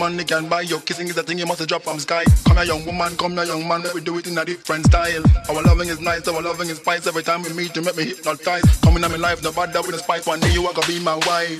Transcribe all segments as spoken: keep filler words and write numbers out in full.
money can buy. Your kissing is a thing you must drop from sky. Come here, young woman, come here, young man. Let me do it in a different style. Our loving is nice, our loving is spice. Every time we meet, you make me hypnotize. Coming in my life, no bother with the spice. One day you are gonna be my wife.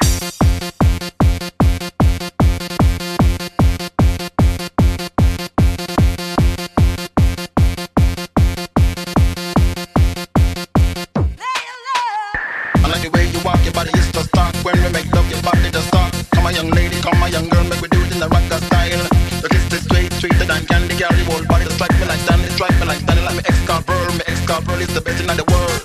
When we make love, your body just start. Come on, young lady, come on, young girl, make we do it in the rocker style. Your kiss is sweet, sweeter than candy, girl. Your whole body just strike me like Danny, strike me like Danny. Like me ex-car pearl, me ex-car pearl is the best in the world.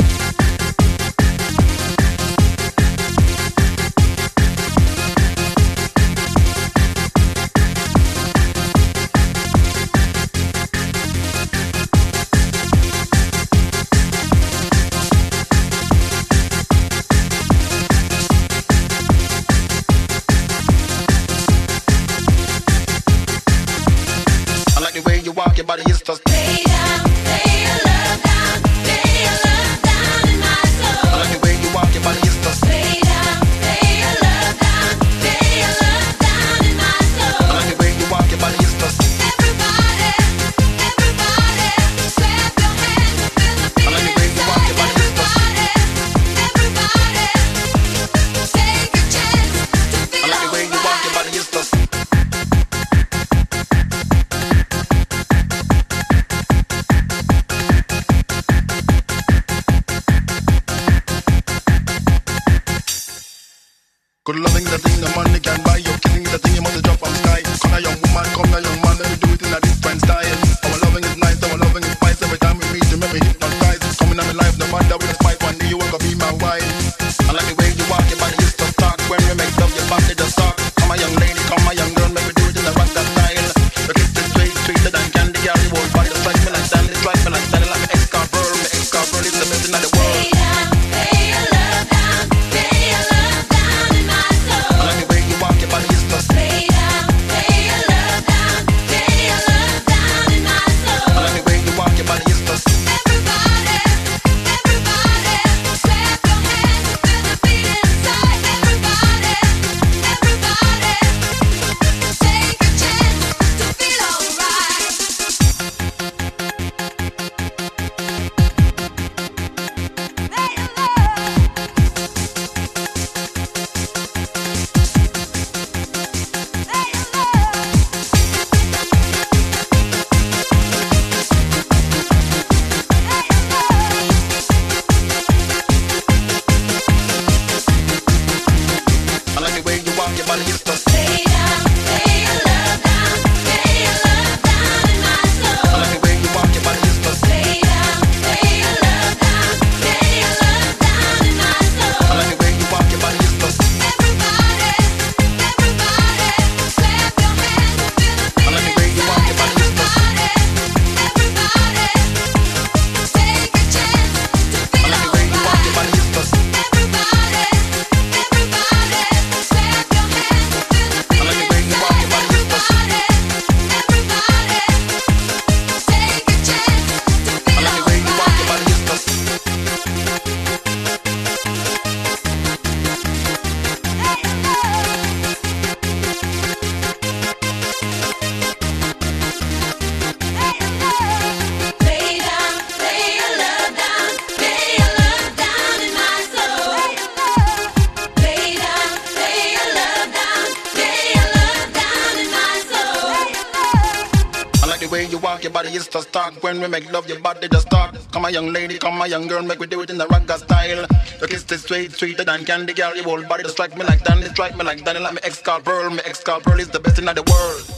Walk your body is just lay down, lay your love down, lay your love down in my soul. I like the way you walk your body is just lay down, lay your love down, lay your love down in my soul. I like the way you walk your body is just everybody, everybody, clap your hands and feel the beat. I like the way you walk your body is just everybody, take a chance to feel. I like the way you walk your body is just. Good loving the thing the money can buy. Your kissing is the thing you must drop from sky. Come here, young woman, come here, young man. Let me do it in a different style. Our loving is nice, our loving is spice. Every time we meet, you make me hypnotize. Coming in my life, no matter with the spice. One day you are gonna be my wife. I like the way you walk, your body is to talk. When we make love, your body just talk. Come here, young lady, come here, young girl. Make me do it in a rocker style. Your kiss is sweet, sweeter than candy, girl. Your whole body just strike me like Danny, strike me like Danny. Like me ex-car pearl, me ex-car pearl is the best in the world. Lay down, lay your love down, lay your love down in my soul. I like the way you walk your body is just lay down, lay your love down, lay your love down in my soul. I like the way you walk your body is just everybody, everybody, clap your hands and feel the beat inside. Everybody, everybody, take a chance to feel alright. Lay your I like the way you walk your body is just lay down, lay your love down, lay your love down in my soul. I like the way you walk your body is just lay down, lay your love down, lay your love down in my soul. I like the way you walk your body is just everybody, everybody, clap your hands and feel the beat. I like the way you walk your body is just everybody, take a chance to feel. I like the way you walk your body is just everybody, everybody, clap your hands and feel the beat. I like the way you walk your body is just everybody, take a chance to feel. I like the way you walk your body is just. Lay down, lay your love down, lay your love down in my soul. Lay down, lay your love down, lay your love down in my soul. I like the way you walk, your body is to start. When we make love, your body just start. Come on, young lady, come on, young girl, make we do it in the rocker style. Your kiss is sweet, sweeter than candy, girl. Your whole body just strike me like Danny, strike me like Danny. Like me ex-car pearl, me ex-car pearl is the best in the world.